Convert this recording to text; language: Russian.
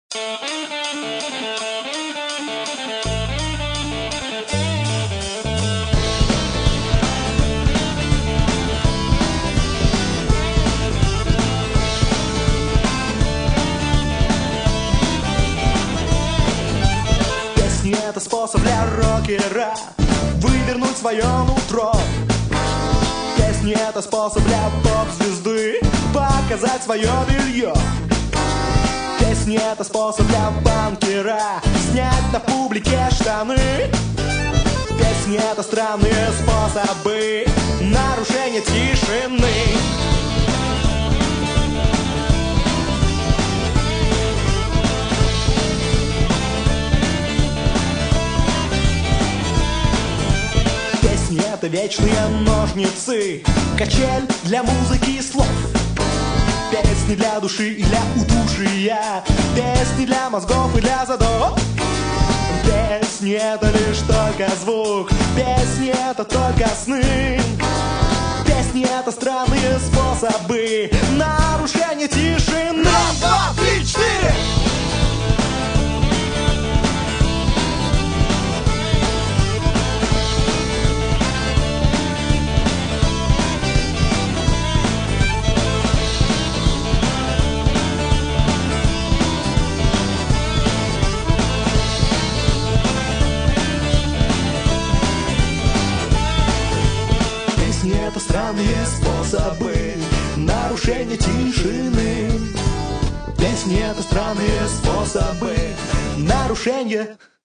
Песни — это способ для рокера вывернуть свое нутро. Песни — это способ для поп-звезды показать свое белье. Песни — это способ для банкира снять на публике штаны. Песни — это странные способы нарушения тишины. Песни — это вечные ножницы, качель для музыки и слов. Песни для души и для удушья, песни для мозгов и для задов. Песни — это лишь только звук, песни — это только сны. Песни — это странные способы нарушения тишины. Раз, два, три, четыре! Песни — это странные способы нарушения тишины. Песни — это странные способы нарушения